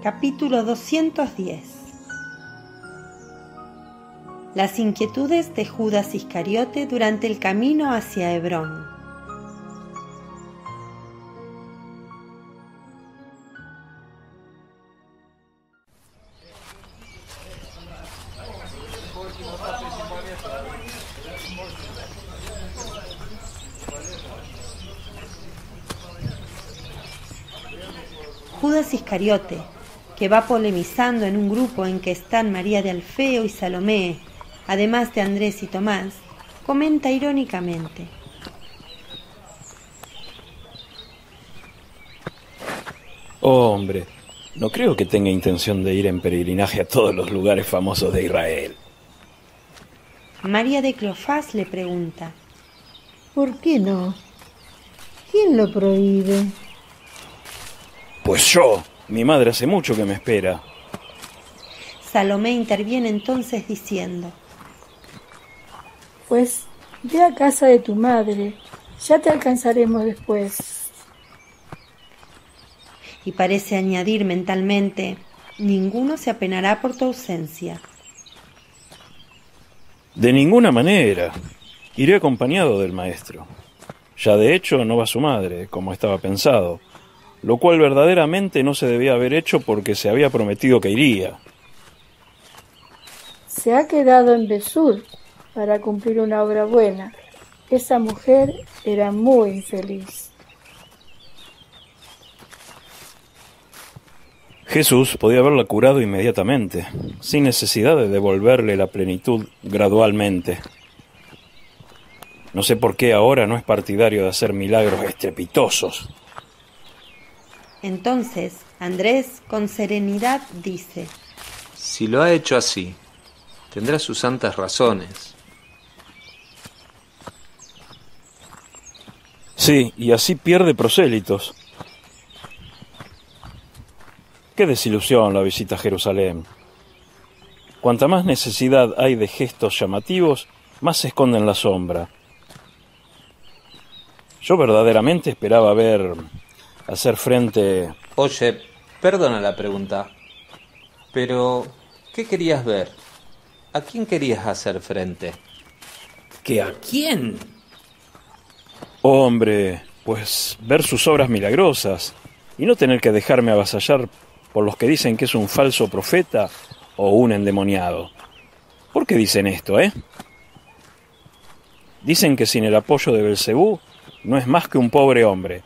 capítulo 210. Las inquietudes de Judas Iscariote durante el camino hacia Hebrón. Judas Iscariote, que va polemizando en un grupo en que están María de Alfeo y Salomé, además de Andrés y Tomás, comenta irónicamente: Oh, hombre, no creo que tenga intención de ir en peregrinaje a todos los lugares famosos de Israel. María de Cleofás le pregunta: ¿Por qué no? ¿Quién lo prohíbe? Pues yo, mi madre hace mucho que me espera. Salomé interviene entonces diciendo: Pues ve a casa de tu madre, ya te alcanzaremos después. Y parece añadir mentalmente: ninguno se apenará por tu ausencia. De ninguna manera. Iré acompañado del maestro. Ya de hecho no va su madre, como estaba pensado, lo cual verdaderamente no se debía haber hecho porque se había prometido que iría. Se ha quedado en Besud para cumplir una obra buena. Esa mujer era muy infeliz. Jesús podía haberla curado inmediatamente, sin necesidad de devolverle la plenitud gradualmente. No sé por qué ahora no es partidario de hacer milagros estrepitosos. Entonces Andrés con serenidad dice: Si lo ha hecho así, tendrá sus santas razones. Sí, y así pierde prosélitos. Qué desilusión la visita a Jerusalén. Cuanta más necesidad hay de gestos llamativos, más se esconde en la sombra. Yo verdaderamente esperaba hacer frente... Oye, perdona la pregunta, pero ¿qué querías ver? ¿A quién querías hacer frente? ¿Que a quién? Hombre, pues ver sus obras milagrosas y no tener que dejarme avasallar por los que dicen que es un falso profeta o un endemoniado. ¿Por qué dicen esto, Dicen que sin el apoyo de Belcebú no es más que un pobre hombre.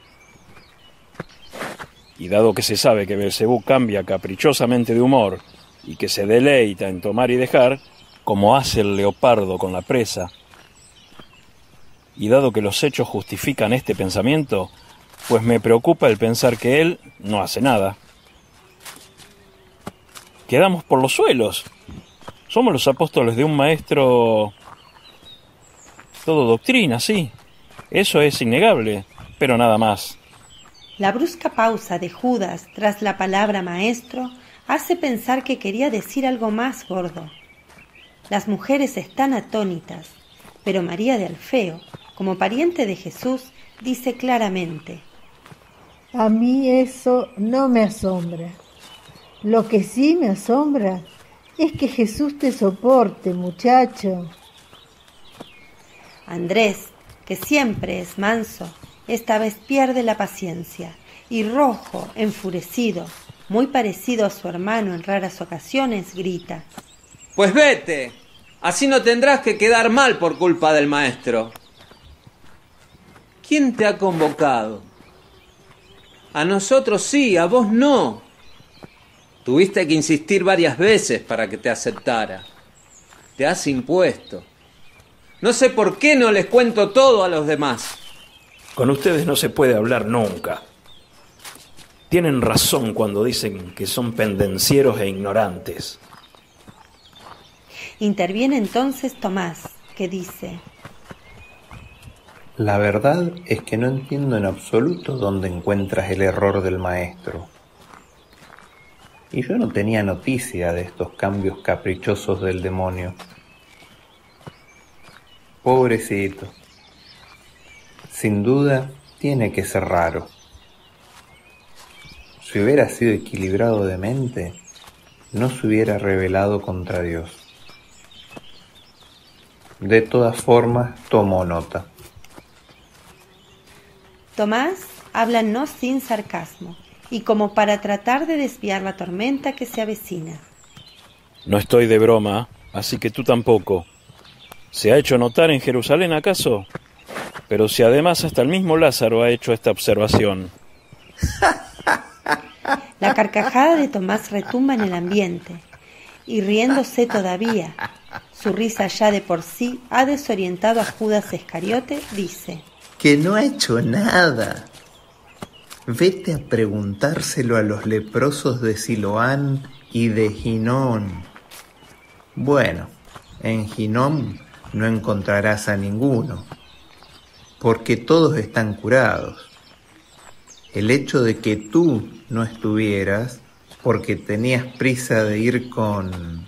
Y dado que se sabe que Belcebú cambia caprichosamente de humor y que se deleita en tomar y dejar, como hace el leopardo con la presa, y dado que los hechos justifican este pensamiento, pues me preocupa el pensar que él no hace nada. Quedamos por los suelos. Somos los apóstoles de un maestro... Todo doctrina, sí. Eso es innegable, pero nada más. La brusca pausa de Judas tras la palabra maestro hace pensar que quería decir algo más gordo. Las mujeres están atónitas, pero María de Alfeo, como pariente de Jesús, dice claramente: A mí eso no me asombra. Lo que sí me asombra es que Jesús te soporte, muchacho. Andrés, que siempre es manso, esta vez pierde la paciencia y rojo, enfurecido, muy parecido a su hermano en raras ocasiones, grita: Pues vete, así no tendrás que quedar mal por culpa del maestro. ¿Quién te ha convocado? A nosotros sí, a vos no. Tuviste que insistir varias veces para que te aceptara. Te has impuesto. No sé por qué no les cuento todo a los demás. Con ustedes no se puede hablar nunca. Tienen razón cuando dicen que son pendencieros e ignorantes. Interviene entonces Tomás, que dice: La verdad es que no entiendo en absoluto dónde encuentras el error del maestro. Y yo no tenía noticia de estos cambios caprichosos del demonio. Pobrecito. Sin duda, tiene que ser raro. si hubiera sido equilibrado de mente, no se hubiera rebelado contra Dios. De todas formas, tomó nota. Tomás habla no sin sarcasmo, y como para tratar de desviar la tormenta que se avecina. No estoy de broma, así que tú tampoco. ¿Se ha hecho notar en Jerusalén acaso? Pero si además hasta el mismo Lázaro ha hecho esta observación. La carcajada de Tomás retumba en el ambiente, y riéndose todavía, su risa ya de por sí ha desorientado a Judas Iscariote, dice: Que no ha hecho nada. Vete a preguntárselo a los leprosos de Siloán y de Ginón. Bueno, en Ginón no encontrarás a ninguno, porque todos están curados. El hecho de que tú no estuvieras, porque tenías prisa de ir con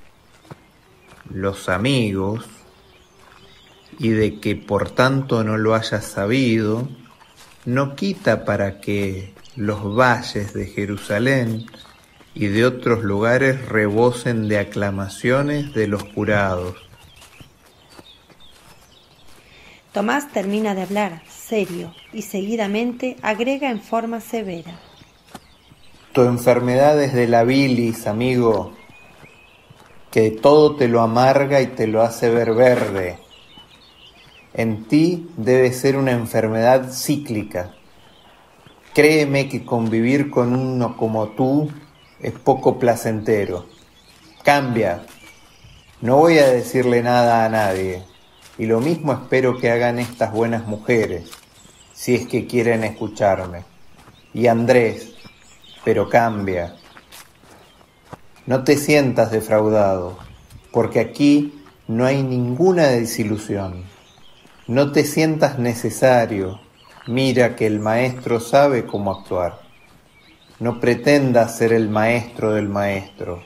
los amigos, y de que por tanto no lo hayas sabido, no quita para que los valles de Jerusalén y de otros lugares rebosen de aclamaciones de los curados. Tomás termina de hablar, serio, y seguidamente agrega en forma severa: Tu enfermedad es de la bilis, amigo, que todo te lo amarga y te lo hace ver verde. En ti debe ser una enfermedad cíclica. Créeme que convivir con uno como tú es poco placentero. Cambia. No voy a decirle nada a nadie. Y lo mismo espero que hagan estas buenas mujeres, si es que quieren escucharme. Y Andrés, pero cambia. No te sientas defraudado, porque aquí no hay ninguna desilusión. No te sientas necesario. Mira que el maestro sabe cómo actuar. No pretendas ser el maestro del maestro.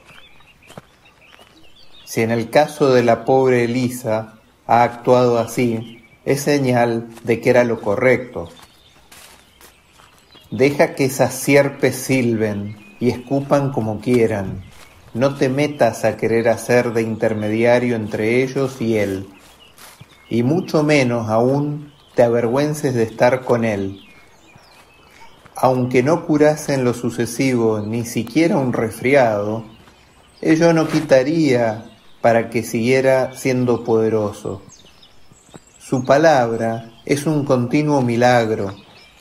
Si en el caso de la pobre Elisa ha actuado así, es señal de que era lo correcto. Deja que esas sierpes silben y escupan como quieran. No te metas a querer hacer de intermediario entre ellos y él. Y mucho menos aún te avergüences de estar con él. Aunque no curase en lo sucesivo ni siquiera un resfriado, ello no quitaría para que siguiera siendo poderoso. Su palabra es un continuo milagro.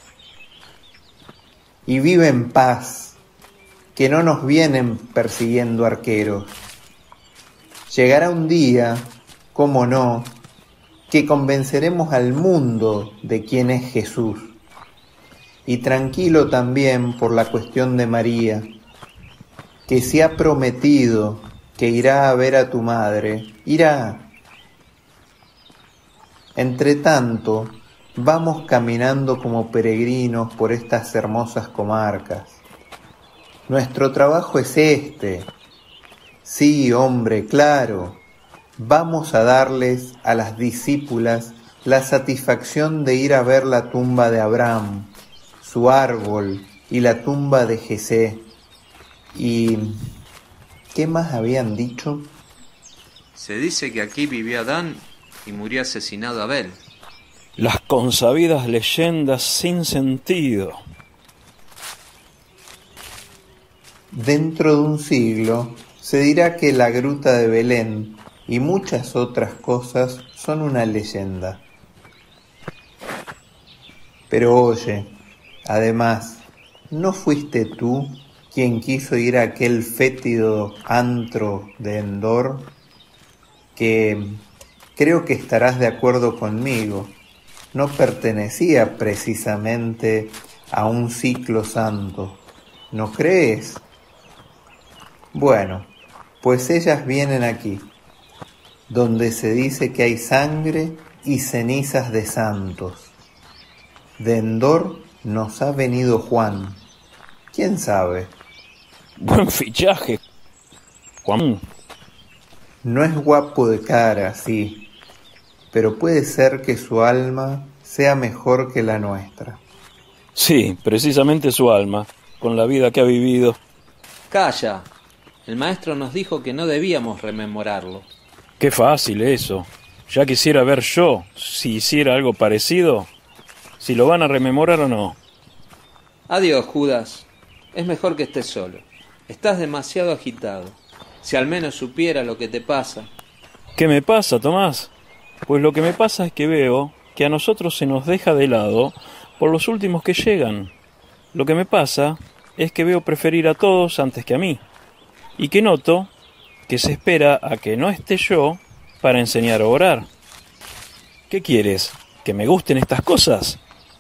Y vive en paz, que no nos vienen persiguiendo arqueros. Llegará un día, cómo no, que convenceremos al mundo de quién es Jesús. Y tranquilo también por la cuestión de María, que si ha prometido que irá a ver a tu madre, irá. Entre tanto, vamos caminando como peregrinos por estas hermosas comarcas. Nuestro trabajo es este. Sí, hombre, claro. Vamos a darles a las discípulas la satisfacción de ir a ver la tumba de Abraham, su árbol y la tumba de Jesé. ¿Y qué más habían dicho? Se dice que aquí vivió Adán y murió asesinado Abel. Las consabidas leyendas sin sentido. Dentro de un siglo se dirá que la gruta de Belén y muchas otras cosas son una leyenda. Pero oye, además, ¿no fuiste tú quien quiso ir a aquel fétido antro de Endor? Que creo que estarás de acuerdo conmigo, no pertenecía precisamente a un ciclo santo, ¿no crees? Bueno, pues ellas vienen aquí, donde se dice que hay sangre y cenizas de santos. De Endor nos ha venido Juan. ¿Quién sabe? Buen fichaje, Juan. No es guapo de cara, sí, pero puede ser que su alma sea mejor que la nuestra. Sí, precisamente su alma. con la vida que ha vivido. Calla. El maestro nos dijo que no debíamos rememorarlo. Qué fácil eso. Ya quisiera ver yo si hiciera algo parecido, si lo van a rememorar o no. Adiós, Judas. Es mejor que estés solo. Estás demasiado agitado. Si al menos supiera lo que te pasa. ¿Qué me pasa, Tomás? Pues lo que me pasa es que veo que a nosotros se nos deja de lado por los últimos que llegan. Lo que me pasa es que veo preferir a todos antes que a mí. Y que noto que se espera a que no esté yo para enseñar a orar. ¿Qué quieres? ¿Que me gusten estas cosas?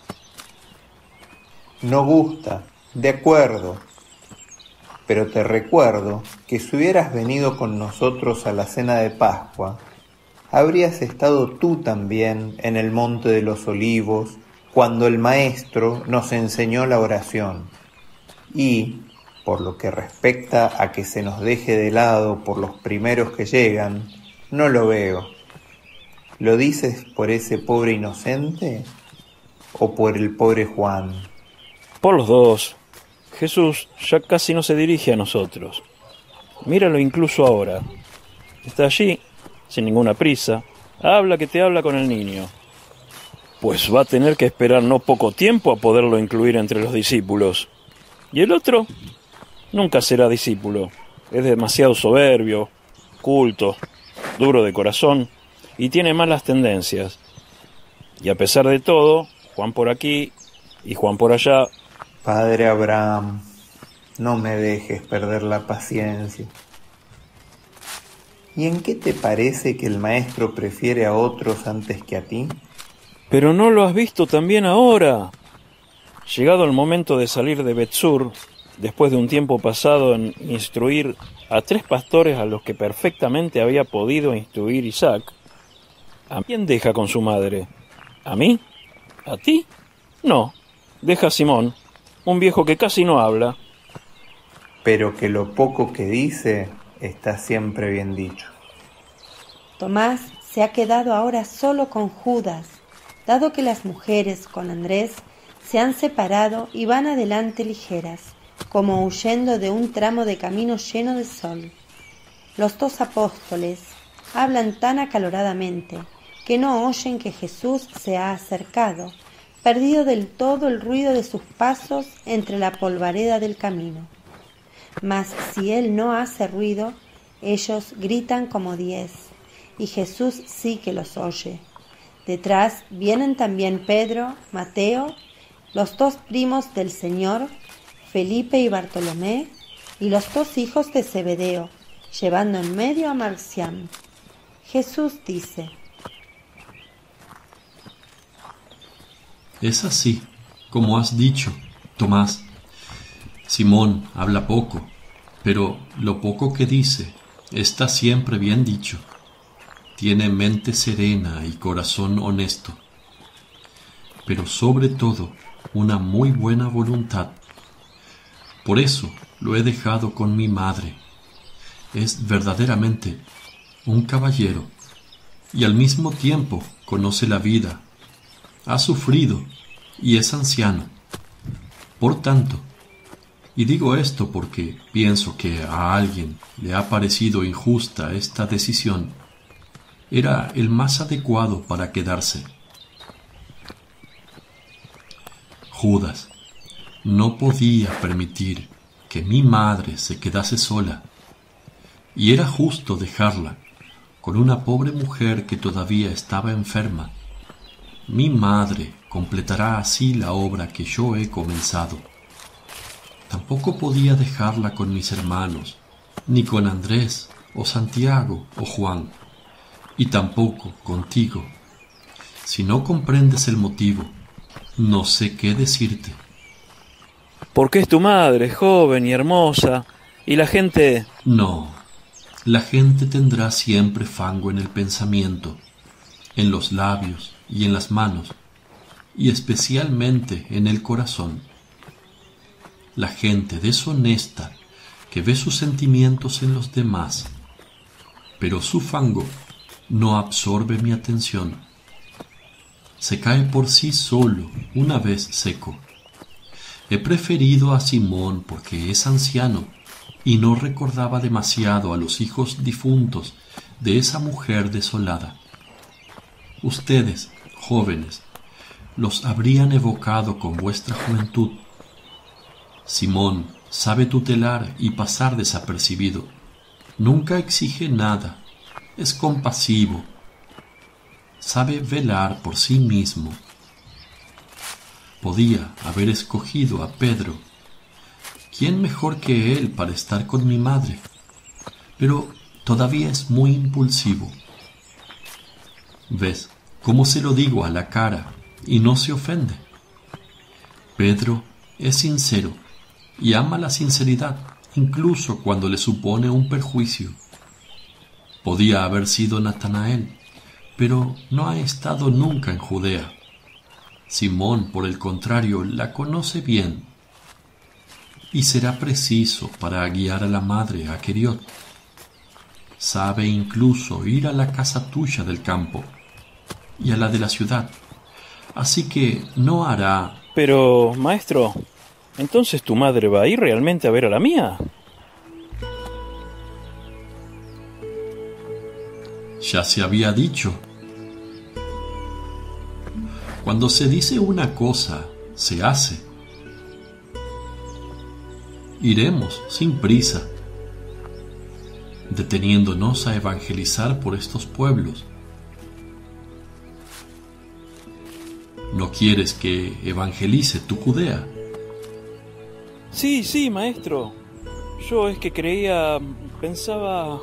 No gusta, de acuerdo. Pero te recuerdo que si hubieras venido con nosotros a la cena de Pascua, habrías estado tú también en el Monte de los Olivos, cuando el Maestro nos enseñó la oración. Y, por lo que respecta a que se nos deje de lado por los primeros que llegan, no lo veo. ¿Lo dices por ese pobre inocente o por el pobre Juan? Por los dos. Jesús ya casi no se dirige a nosotros. Míralo incluso ahora. Está allí, sin ninguna prisa, habla que te habla con el niño. Pues va a tener que esperar no poco tiempo a poderlo incluir entre los discípulos. ¿Y el otro? Nunca será discípulo. Es demasiado soberbio, culto, duro de corazón y tiene malas tendencias. Y a pesar de todo, Juan por aquí y Juan por allá. Padre Abraham, no me dejes perder la paciencia. ¿Y en qué te parece que el Maestro prefiere a otros antes que a ti? Pero ¿no lo has visto también ahora? Llegado el momento de salir de Betsur, después de un tiempo pasado en instruir a 3 pastores a los que perfectamente había podido instruir Isaac, ¿a quién deja con su madre? ¿A mí? ¿A ti? No, deja a Simón, un viejo que casi no habla. Pero que lo poco que dice está siempre bien dicho. Tomás se ha quedado ahora solo con Judas, dado que las mujeres con Andrés se han separado y van adelante ligeras, como huyendo de un tramo de camino lleno de sol. Los 2 apóstoles hablan tan acaloradamente que no oyen que Jesús se ha acercado, perdido del todo el ruido de sus pasos entre la polvareda del camino. Mas si él no hace ruido, ellos gritan como 10, y Jesús sí que los oye. Detrás vienen también Pedro, Mateo, los 2 primos del Señor, Felipe y Bartolomé, y los 2 hijos de Zebedeo, llevando en medio a Marcián. Jesús dice: Es así, como has dicho, Tomás. Simón habla poco, pero lo poco que dice está siempre bien dicho. Tiene mente serena y corazón honesto, pero sobre todo una muy buena voluntad. Por eso lo he dejado con mi madre. Es verdaderamente un caballero y al mismo tiempo conoce la vida. Ha sufrido y es anciano. Por tanto, y digo esto porque pienso que a alguien le ha parecido injusta esta decisión, era el más adecuado para quedarse. Judas no podía permitir que mi madre se quedase sola, y era justo dejarla con una pobre mujer que todavía estaba enferma. Mi madre completará así la obra que yo he comenzado. Tampoco podía dejarla con mis hermanos, ni con Andrés, o Santiago, o Juan, y tampoco contigo. Si no comprendes el motivo, no sé qué decirte. Porque es tu madre, joven y hermosa, y la gente... No, la gente tendrá siempre fango en el pensamiento, en los labios y en las manos, y especialmente en el corazón. La gente deshonesta que ve sus sentimientos en los demás, pero su fango no absorbe mi atención. Se cae por sí solo una vez seco. He preferido a Simón porque es anciano y no recordaba demasiado a los hijos difuntos de esa mujer desolada. Ustedes, jóvenes, los habrían evocado con vuestra juventud. Simón sabe tutelar y pasar desapercibido. Nunca exige nada. Es compasivo. Sabe velar por sí mismo. Podía haber escogido a Pedro. ¿Quién mejor que él para estar con mi madre? Pero todavía es muy impulsivo. ¿Ves cómo se lo digo a la cara y no se ofende? Pedro es sincero y ama la sinceridad, incluso cuando le supone un perjuicio. Podía haber sido Natanael, pero no ha estado nunca en Judea. Simón, por el contrario, la conoce bien y será preciso para guiar a la madre a Queriot. Sabe incluso ir a la casa tuya del campo y a la de la ciudad, así que no hará... Pero, maestro, ¿entonces tu madre va a ir realmente a ver a la mía? Ya se había dicho. Cuando se dice una cosa, se hace. Iremos sin prisa, deteniéndonos a evangelizar por estos pueblos. ¿No quieres que evangelice tu Judea? Sí, maestro. Yo es que pensaba...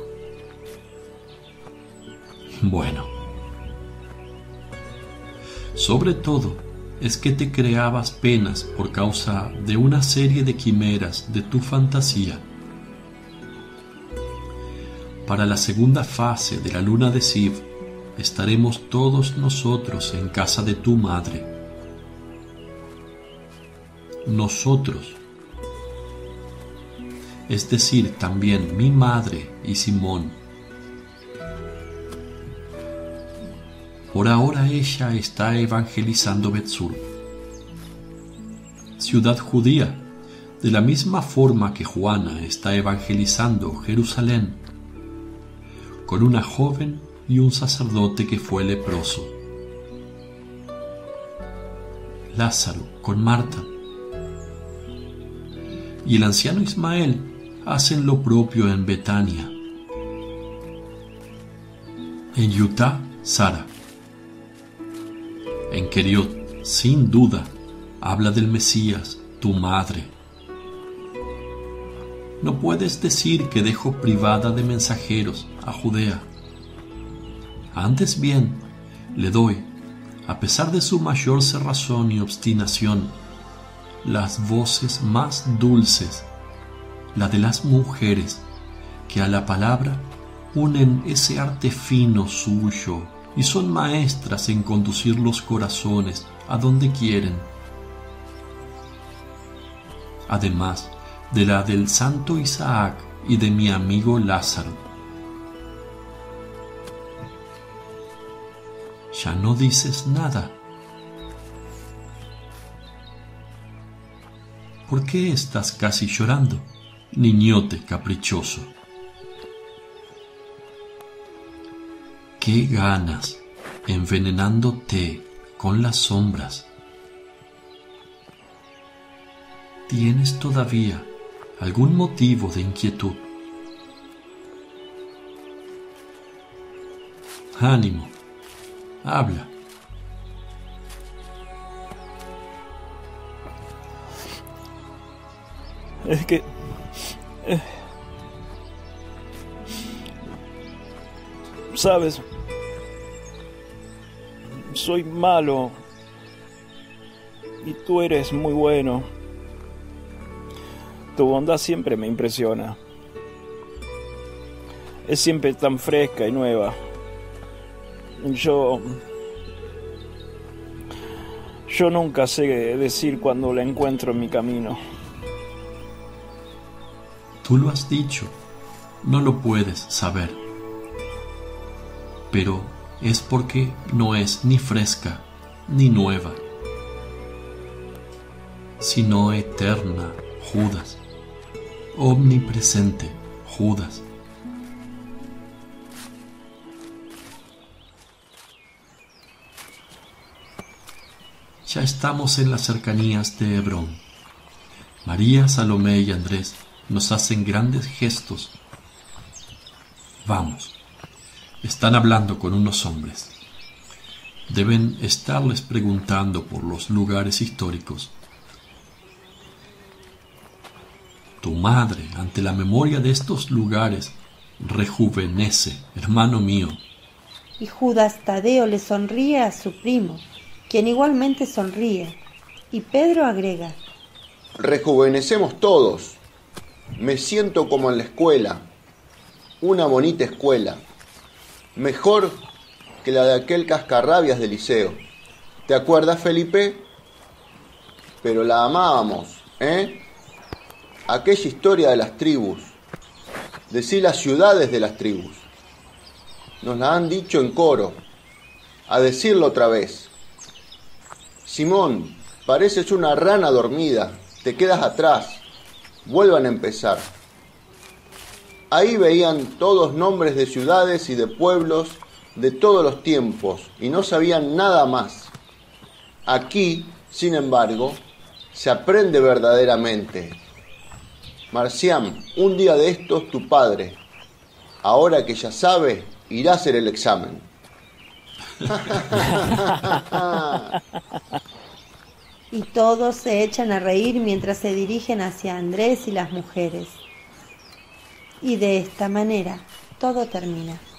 Bueno. Sobre todo es que te creabas penas por causa de una serie de quimeras de tu fantasía. Para la segunda fase de la luna de Siv estaremos todos nosotros en casa de tu madre. Nosotros, es decir, también mi madre y Simón. Por ahora ella está evangelizando Betzur, ciudad judía, de la misma forma que Juana está evangelizando Jerusalén, con una joven y un sacerdote que fue leproso. Lázaro con Marta y el anciano Ismael hacen lo propio en Betania. En Utah, Sara. En Queriot, sin duda, habla del Mesías, tu madre. No puedes decir que dejo privada de mensajeros a Judea. Antes bien, le doy, a pesar de su mayor cerrazón y obstinación, las voces más dulces, la de las mujeres, que a la palabra unen ese arte fino suyo y son maestras en conducir los corazones a donde quieren. Además de la del santo Isaac y de mi amigo Lázaro. Ya no dices nada. ¿Por qué estás casi llorando, niñote caprichoso? ¿Qué ganas envenenándote con las sombras? ¿Tienes todavía algún motivo de inquietud? Ánimo, habla. Es que... ¿Sabes? Soy malo y tú eres muy bueno. Tu bondad siempre me impresiona. Es siempre tan fresca y nueva. Yo nunca sé decir cuando la encuentro en mi camino. Tú lo has dicho, no lo puedes saber. Pero es porque no es ni fresca ni nueva. sino eterna, Judas. Omnipresente, Judas. Ya estamos en las cercanías de Hebrón. María, Salomé y Andrés nos hacen grandes gestos. Vamos, están hablando con unos hombres. Deben estarles preguntando por los lugares históricos. Tu madre, ante la memoria de estos lugares, rejuvenece, hermano mío. Y Judas Tadeo le sonríe a su primo, quien igualmente sonríe, y Pedro agrega: rejuvenecemos todos. Me siento como en la escuela, una bonita escuela, mejor que la de aquel cascarrabias del liceo. ¿Te acuerdas, Felipe? Pero la amábamos, ¿eh? Aquella historia de las tribus, decí las ciudades de las tribus. Nos la han dicho en coro, a decirlo otra vez. Simón, pareces una rana dormida, te quedas atrás, vuelvan a empezar. Ahí veían todos nombres de ciudades y de pueblos de todos los tiempos y no sabían nada más. Aquí, sin embargo, se aprende verdaderamente. Marcián, un día de estos tu padre, ahora que ya sabe, irá a hacer el examen. Y todos se echan a reír mientras se dirigen hacia Andrés y las mujeres. Y de esta manera todo termina.